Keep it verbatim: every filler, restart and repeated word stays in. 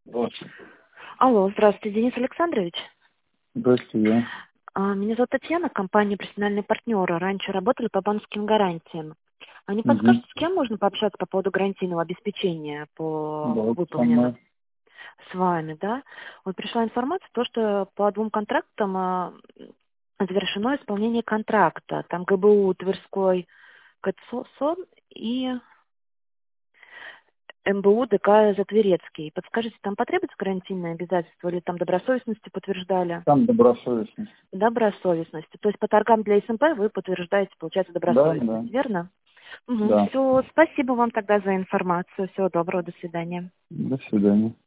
Вот. Алло, здравствуйте, Денис Александрович. Здравствуйте, я. А, Меня зовут Татьяна, компания «Профессиональные партнеры». Раньше работали по банковским гарантиям. А не Угу. подскажете, с кем можно пообщаться по поводу гарантийного обеспечения по Да, со выполненным? мной. С вами, да? Вот пришла информация, то, что по двум контрактам а, завершено исполнение контракта. Там ГБУ Тверской КЭЦОСОН и МБУ ДК Затверецкий. Подскажите, там потребуется гарантийное обязательство или там добросовестности подтверждали? Там добросовестность. Добросовестности. То есть по торгам для СМП вы подтверждаете, получается, Да, да, добросовестность, верно? Угу. да. Все, спасибо вам тогда за информацию. Всего доброго, до свидания. До свидания.